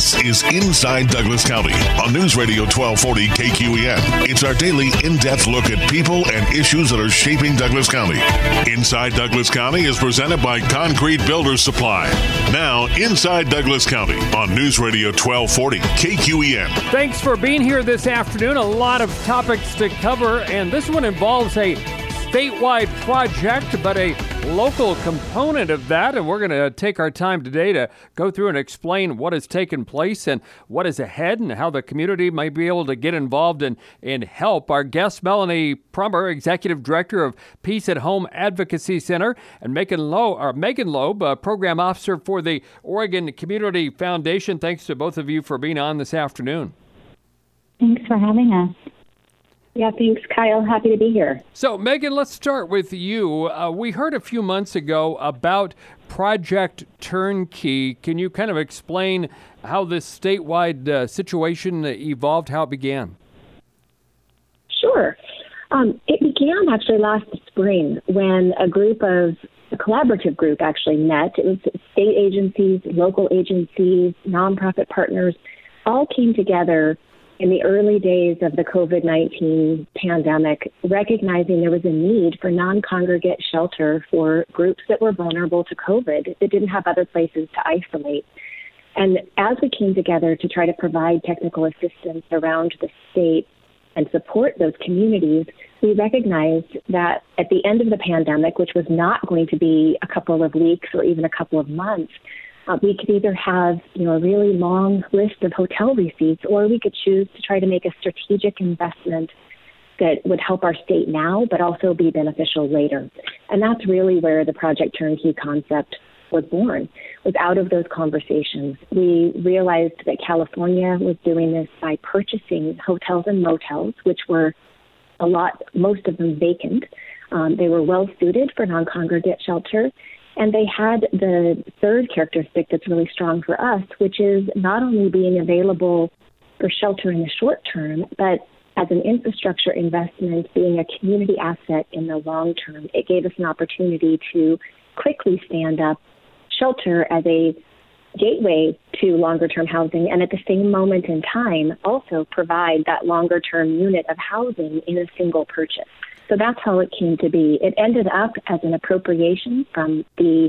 This is Inside Douglas County on News Radio 1240 KQEN. It's our daily in-depth look at people and issues that are shaping Douglas County. Inside Douglas County is presented by Concrete Builders Supply. Now, Inside Douglas County on News Radio 1240 KQEN. Thanks for being here this afternoon. A lot of topics to cover, and this one involves a statewide project, but a local component of that. And we're going to take our time today to go through and explain what has taken place and what is ahead and how the community might be able to get involved and help. Our guest, Melanie Prummer, Executive Director of Peace at Home Advocacy Center, and Megan Loeb, Program Officer for the Oregon Community Foundation. Thanks to both of you for being on this afternoon. Thanks for having us. Yeah, thanks, Kyle. Happy to be here. So, Megan, let's start with you. We heard a few months ago about Project Turnkey. Can you kind of explain how this statewide situation evolved, how it began? Sure. It began actually last spring when a collaborative group actually met. It was state agencies, local agencies, nonprofit partners, all came together in the early days of the COVID-19 pandemic, recognizing there was a need for non-congregate shelter for groups that were vulnerable to COVID, that didn't have other places to isolate. And as we came together to try to provide technical assistance around the state and support those communities, we recognized that at the end of the pandemic, which was not going to be a couple of weeks or even a couple of months, we could either have, a really long list of hotel receipts, or we could choose to try to make a strategic investment that would help our state now, but also be beneficial later. And that's really where the Project Turnkey concept was born, was out of those conversations. We realized that California was doing this by purchasing hotels and motels, which were most of them vacant. They were well suited for non-congregate shelter. And they had the third characteristic that's really strong for us, which is not only being available for shelter in the short term, but as an infrastructure investment, being a community asset in the long term. It gave us an opportunity to quickly stand up shelter as a gateway to longer-term housing, and at the same moment in time, also provide that longer-term unit of housing in a single purchase. So that's how it came to be. It ended up as an appropriation from the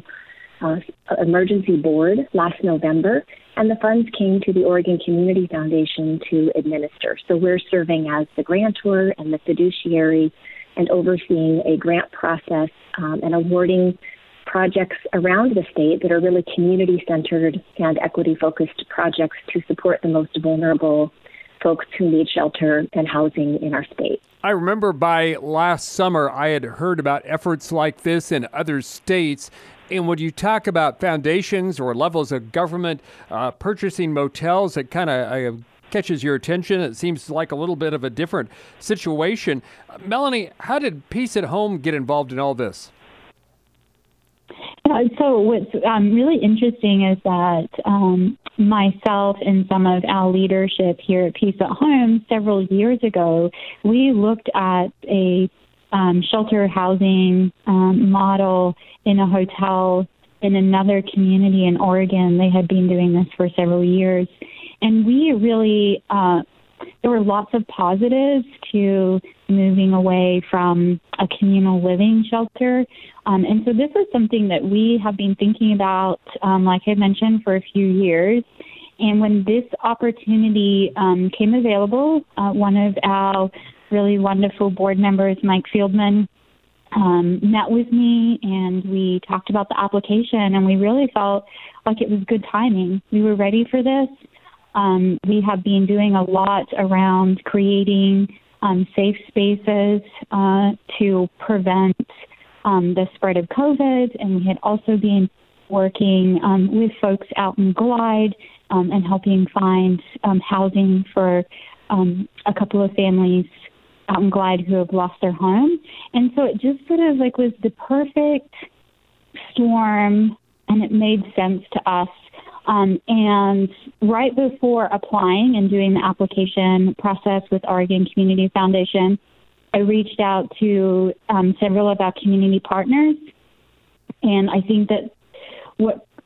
Emergency Board last November, and the funds came to the Oregon Community Foundation to administer. So we're serving as the grantor and the fiduciary and overseeing a grant process and awarding projects around the state that are really community-centered and equity-focused projects to support the most vulnerable folks who need shelter and housing in our state. I remember by last summer, I had heard about efforts like this in other states. And when you talk about foundations or levels of government purchasing motels, it kind of catches your attention. It seems like a little bit of a different situation. Melanie, how did Peace at Home get involved in all this? So what's really interesting is that myself and some of our leadership here at Peace at Home several years ago, we looked at a shelter housing model in a hotel in another community in Oregon. They had been doing this for several years. And we really, there were lots of positives to moving away from a communal living shelter. And so this is something that we have been thinking about, like I mentioned, for a few years. And when this opportunity came available, one of our really wonderful board members, Mike Fieldman, met with me, and we talked about the application, and we really felt like it was good timing. We were ready for this. We have been doing a lot around creating safe spaces to prevent the spread of COVID, and we had also been working with folks out in Glide and helping find housing for a couple of families out in Glide who have lost their home. And so it just sort of like was the perfect storm, and it made sense to us. And right before applying and doing the application process with Oregon Community Foundation, I reached out to several of our community partners. And I think that what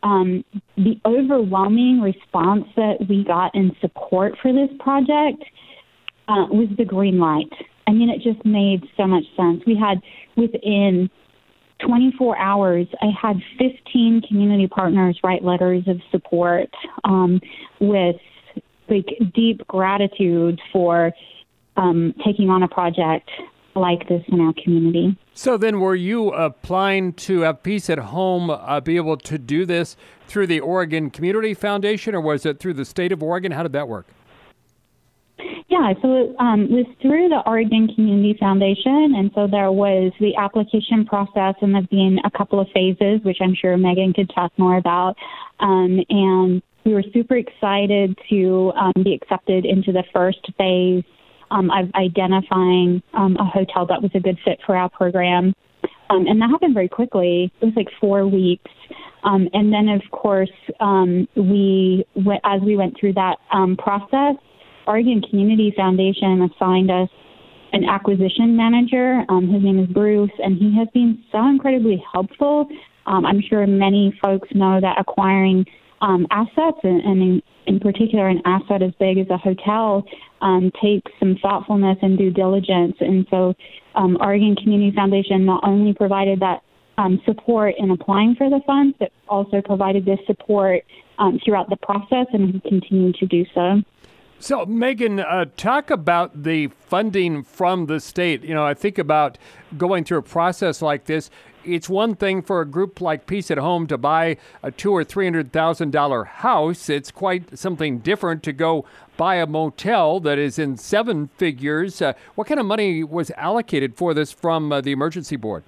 the overwhelming response that we got in support for this project was the green light. I mean, it just made so much sense. We had, within 24 hours, I had 15 community partners write letters of support with deep gratitude for taking on a project like this in our community. So then were you applying to have Peace at Home be able to do this through the Oregon Community Foundation, or was it through the state of Oregon? How did that work? Yeah, so it was through the Oregon Community Foundation, and so there was the application process, and there've been a couple of phases, which I'm sure Megan could talk more about, and we were super excited to be accepted into the first phase of identifying a hotel that was a good fit for our program. And that happened very quickly. It was like 4 weeks. And then, of course, as we went through that process, Oregon Community Foundation assigned us an acquisition manager. His name is Bruce, and he has been so incredibly helpful. I'm sure many folks know that acquiring assets, and in particular an asset as big as a hotel, takes some thoughtfulness and due diligence. And so Oregon Community Foundation not only provided that support in applying for the funds, but also provided this support throughout the process, and we continue to do so. So, Megan, talk about the funding from the state. You know, I think about going through a process like this. It's one thing for a group like Peace at Home to buy a $200,000 or $300,000 house. It's quite something different to go buy a motel that is in seven figures. What kind of money was allocated for this from the Emergency Board?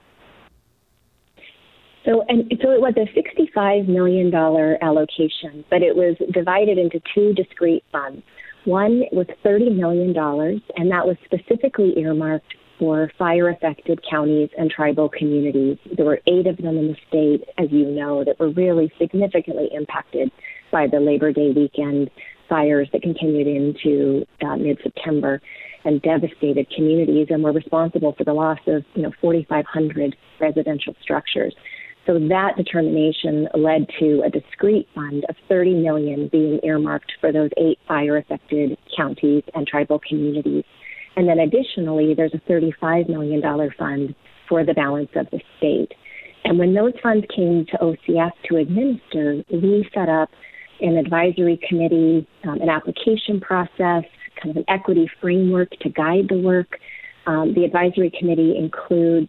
So it was a $65 million allocation, but it was divided into two discrete funds. One was $30 million, and that was specifically earmarked for fire-affected counties and tribal communities. There were 8 of them in the state, as you know, that were really significantly impacted by the Labor Day weekend fires that continued into mid-September and devastated communities, and were responsible for the loss of 4,500 residential structures. So that determination led to a discrete fund of $30 million being earmarked for those 8 fire-affected counties and tribal communities. And then additionally, there's a $35 million fund for the balance of the state. And when those funds came to OCF to administer, we set up an advisory committee, an application process, kind of an equity framework to guide the work. The advisory committee includes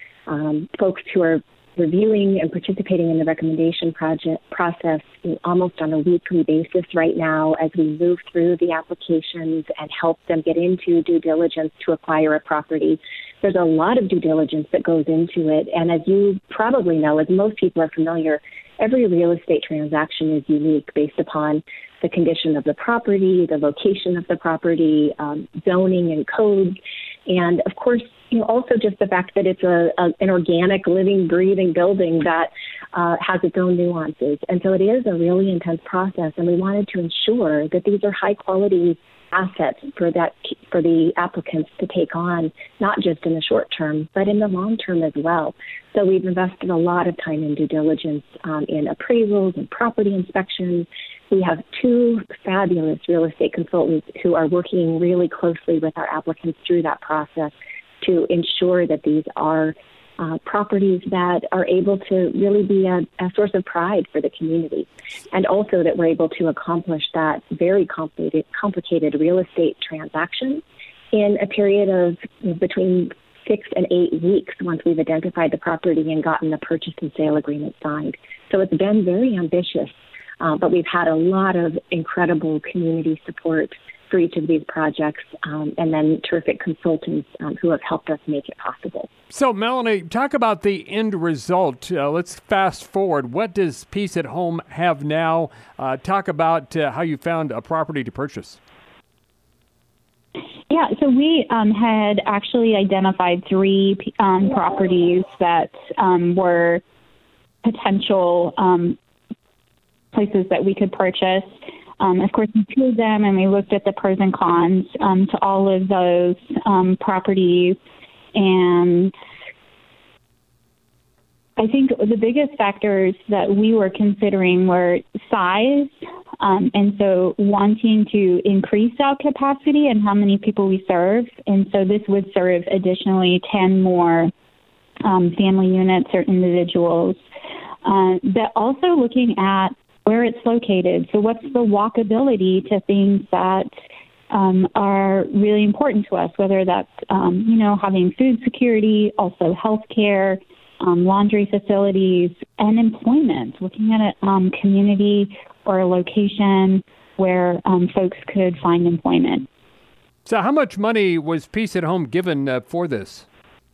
folks who are reviewing and participating in the recommendation process almost on a weekly basis right now as we move through the applications and help them get into due diligence to acquire a property. There's a lot of due diligence that goes into it. And as you probably know, as most people are familiar, every real estate transaction is unique based upon the condition of the property, the location of the property, zoning and codes. And of course, also just the fact that it's an organic, living, breathing building that has its own nuances. And so it is a really intense process, and we wanted to ensure that these are high-quality assets for the applicants to take on, not just in the short term, but in the long term as well. So we've invested a lot of time in due diligence, in appraisals and property inspections. We have 2 fabulous real estate consultants who are working really closely with our applicants through that process to ensure that these are properties that are able to really be a source of pride for the community, and also that we're able to accomplish that very complicated real estate transaction in a period of between 6 and 8 weeks once we've identified the property and gotten the purchase and sale agreement signed. So it's been very ambitious, but we've had a lot of incredible community support for each of these projects, and then terrific consultants who have helped us make it possible. So, Melanie, talk about the end result. Let's fast forward. What does Peace at Home have now? Talk about how you found a property to purchase. Yeah, so we had actually identified 3 properties that were potential places that we could purchase. Of course, we toured them and we looked at the pros and cons to all of those properties, and I think the biggest factors that we were considering were size, and so wanting to increase our capacity and how many people we serve. And so this would serve additionally 10 more family units or individuals. But also looking at where it's located. So what's the walkability to things that are really important to us, whether that's, having food security, also healthcare, laundry facilities, and employment, looking at a community or a location where folks could find employment. So how much money was Peace at Home given for this?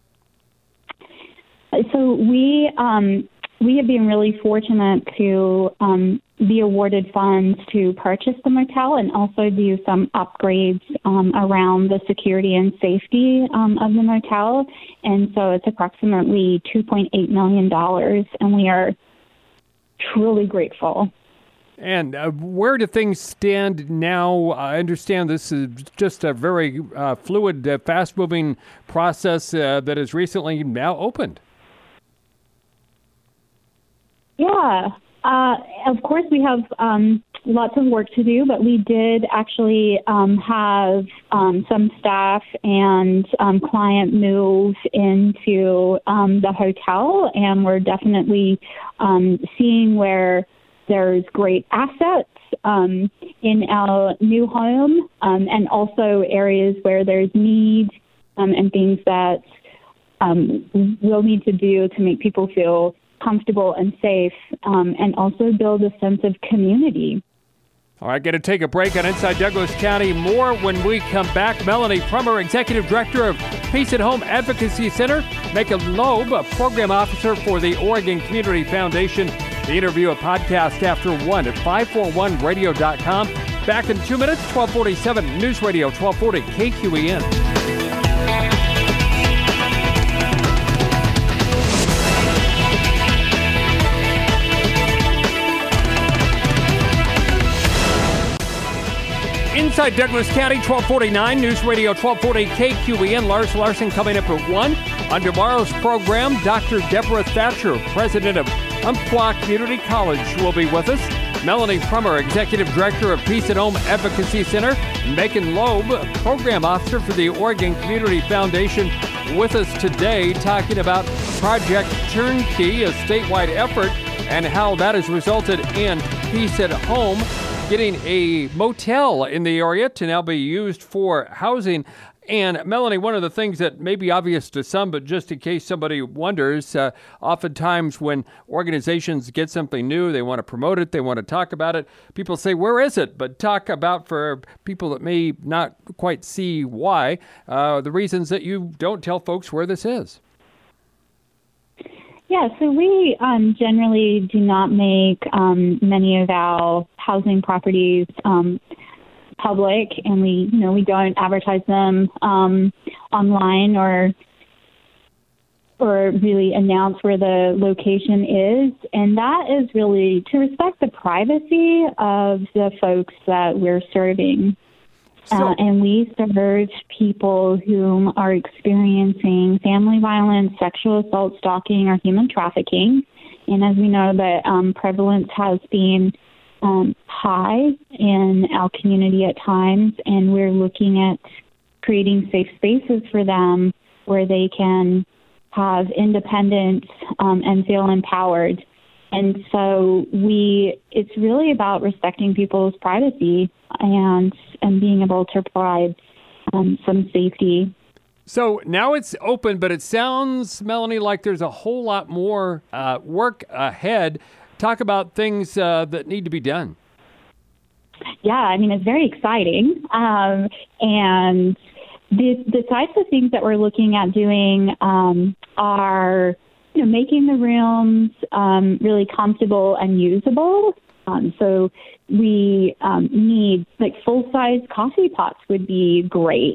So we have been really fortunate to be awarded funds to purchase the motel and also do some upgrades around the security and safety of the motel. And so it's approximately $2.8 million, and we are truly grateful. And where do things stand now? I understand this is just a very fluid, fast-moving process that is recently now opened. Yeah. Of course, we have lots of work to do, but we did actually have some staff and client move into the hotel, and we're definitely seeing where there's great assets in our new home, and also areas where there's need and things that we'll need to do to make people feel comfortable and safe, and also build a sense of community. All right, going to take a break on Inside Douglas County. More when we come back. Melanie Prummer, Executive Director of Peace at Home Advocacy Center. Megan Loeb, Program Officer for the Oregon Community Foundation. The interview, a podcast after 1 at 541radio.com. Back in 2 minutes, 1247 News Radio 1240 KQEN. Inside Douglas County, 1249, News Radio 1240 KQEN. Lars Larson coming up at 1. On tomorrow's program, Dr. Deborah Thatcher, president of Umpqua Community College, will be with us. Melanie Prummer, Executive Director of Peace at Home Advocacy Center. Megan Loeb, Program Officer for the Oregon Community Foundation, with us today talking about Project Turnkey, a statewide effort, and how that has resulted in Peace at Home getting a motel in the area to now be used for housing. And Melanie, one of the things that may be obvious to some, but just in case somebody wonders, oftentimes when organizations get something new, they want to promote it, they want to talk about it, people say, where is it? But talk about, for people that may not quite see why, the reasons that you don't tell folks where this is. Yeah, so we generally do not make many of our housing properties public, and we don't advertise them online or really announce where the location is. And that is really to respect the privacy of the folks that we're serving. And we serve people who are experiencing family violence, sexual assault, stalking, or human trafficking. And as we know, the prevalence has been high in our community at times, and we're looking at creating safe spaces for them where they can have independence and feel empowered. And so it's really about respecting people's privacy and being able to provide some safety. So now it's open, but it sounds, Melanie, like there's a whole lot more work ahead. Talk about things that need to be done. Yeah, I mean, it's very exciting. And the types of things that we're looking at doing are making the rooms really comfortable and usable. So we need full-size coffee pots would be great.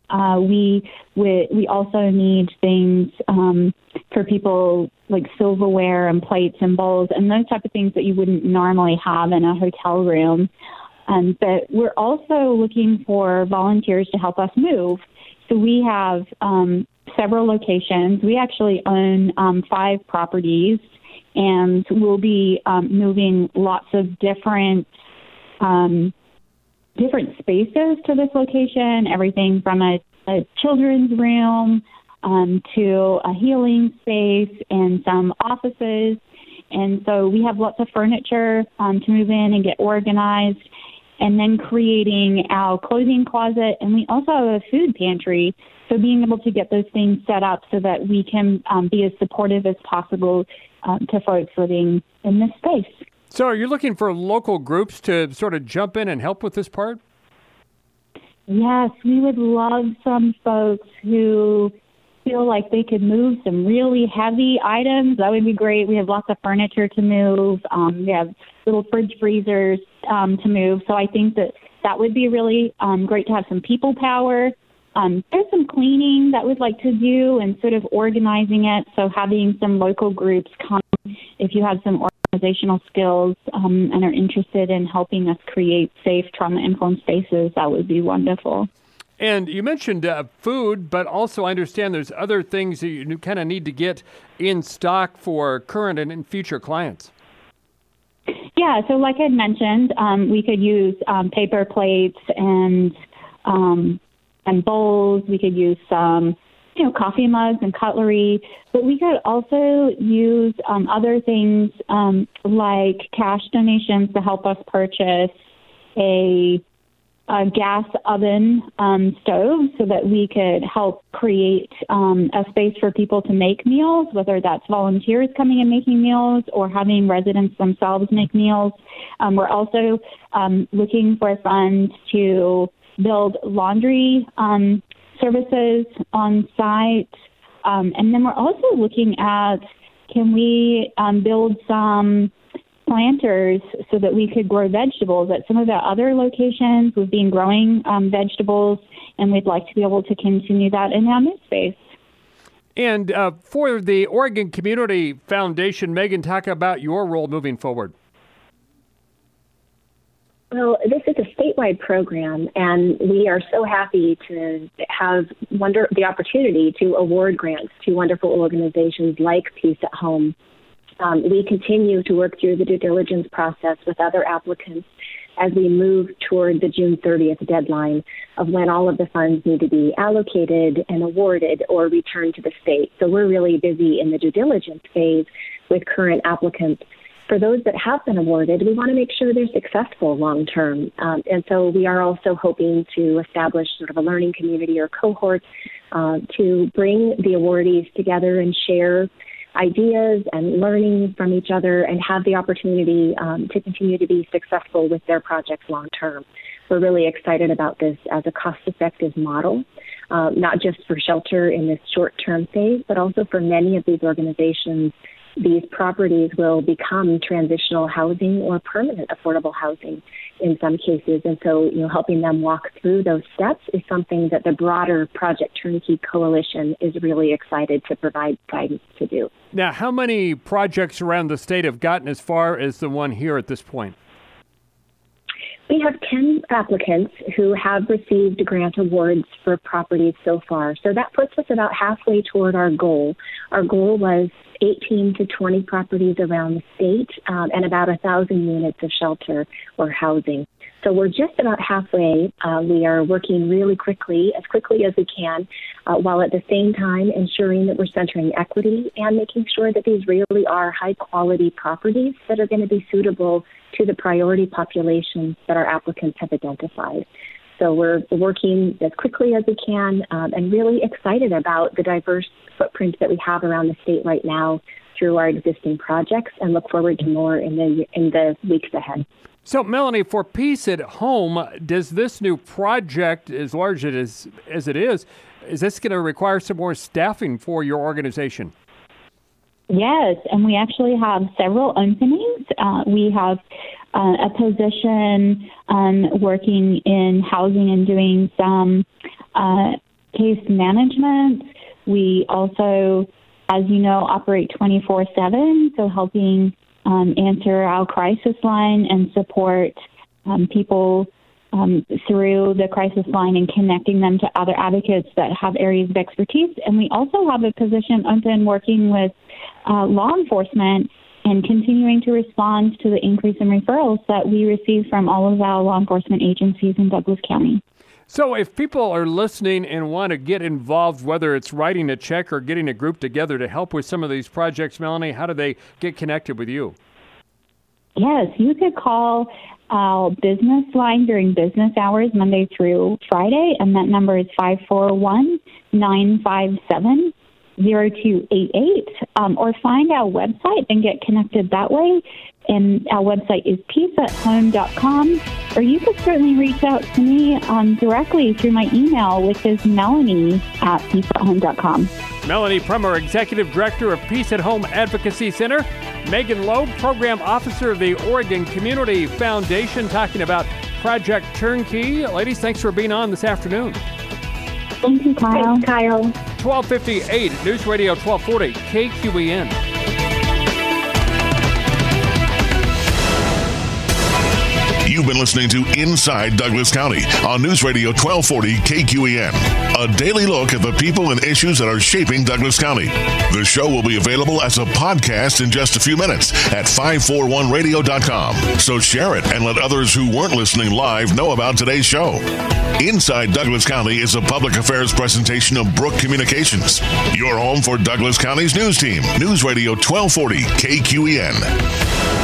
We also need things for people like silverware and plates and bowls and those type of things that you wouldn't normally have in a hotel room. But we're also looking for volunteers to help us move. So we have several locations. We actually own 5 properties, and we'll be moving lots of different spaces to this location, everything from a children's room to a healing space and some offices. And so we have lots of furniture to move in and get organized, and then creating our clothing closet. And we also have a food pantry, so being able to get those things set up so that we can be as supportive as possible to folks living in this space. So are you looking for local groups to sort of jump in and help with this part? Yes, we would love some folks who feel like they could move some really heavy items. That would be great. We have lots of furniture to move. We have little fridge freezers to move. So I think that would be really great to have some people power. There's some cleaning that we'd like to do and sort of organizing it. So having some local groups come if you have some organizational skills and are interested in helping us create safe trauma-informed spaces, that would be wonderful. And you mentioned food, but also I understand there's other things that you kind of need to get in stock for current and future clients. Yeah, so like I mentioned, we could use paper plates and bowls. We could use some, coffee mugs and cutlery. But we could also use other things like cash donations to help us purchase a gas oven stove so that we could help create a space for people to make meals, whether that's volunteers coming and making meals or having residents themselves make meals. We're also looking for funds to build laundry services on site. And then we're also looking at, can we build some planters so that we could grow vegetables at some of the other locations. We've been growing vegetables, and we'd like to be able to continue that in our new space. And for the Oregon Community Foundation, Megan, talk about your role moving forward. Well, this is a statewide program, and we are so happy to have the opportunity to award grants to wonderful organizations like Peace at Home. We continue to work through the due diligence process with other applicants as we move toward the June 30th deadline of when all of the funds need to be allocated and awarded or returned to the state. So we're really busy in the due diligence phase with current applicants. For those that have been awarded, we want to make sure they're successful long term. And so we are also hoping to establish sort of a learning community or cohort to bring the awardees together and share ideas and learning from each other and have the opportunity to continue to be successful with their projects long term. We're really excited about this as a cost-effective model, not just for shelter in this short-term phase, but also for many of these organizations. These properties will become transitional housing or permanent affordable housing in some cases. And so, helping them walk through those steps is something that the broader Project Turnkey Coalition is really excited to provide guidance to do. Now, how many projects around the state have gotten as far as the one here at this point? We have 10 applicants who have received grant awards for properties so far. So that puts us about halfway toward our goal. Our goal was 18 to 20 properties around the state and about 1,000 units of shelter or housing. So we're just about halfway. We are working really quickly, as quickly as we can, while at the same time ensuring that we're centering equity and making sure that these really are high-quality properties that are going to be suitable to the priority populations that our applicants have identified. So we're working as quickly as we can and really excited about the diverse footprint that we have around the state right now through our existing projects and look forward to more in the weeks ahead. So, Melanie, for Peace at Home, does this new project, as large as it is this going to require some more staffing for your organization? Yes, and we actually have several openings. We have a position working in housing and doing some case management. We also, as you know, operate 24/7, so helping answer our crisis line and support people through the crisis line and connecting them to other advocates that have areas of expertise. And we also have a position open working with law enforcement and continuing to respond to the increase in referrals that we receive from all of our law enforcement agencies in Douglas County. So if people are listening and want to get involved, whether it's writing a check or getting a group together to help with some of these projects, Melanie, how do they get connected with you? Yes, you could call our business line during business hours, Monday through Friday, and that number is 541-957-0288, or find our website and get connected that way. And our website is peaceathome.com, or you could certainly reach out to me directly through my email, which is melanie@peaceathome.com. Melanie Prummer, Executive Director of Peace at Home Advocacy Center. Megan Loeb, Program Officer of the Oregon Community Foundation, talking about Project Turnkey. Ladies, thanks for being on this afternoon. Thank you, Kyle. Thanks, Kyle. 1258 News Radio 1240 KQEN. You've been listening to Inside Douglas County on News Radio 1240 KQEN. A daily look at the people and issues that are shaping Douglas County. The show will be available as a podcast in just a few minutes at 541radio.com. So share it and let others who weren't listening live know about today's show. Inside Douglas County is a public affairs presentation of Brook Communications, your home for Douglas County's news team. News Radio 1240 KQEN.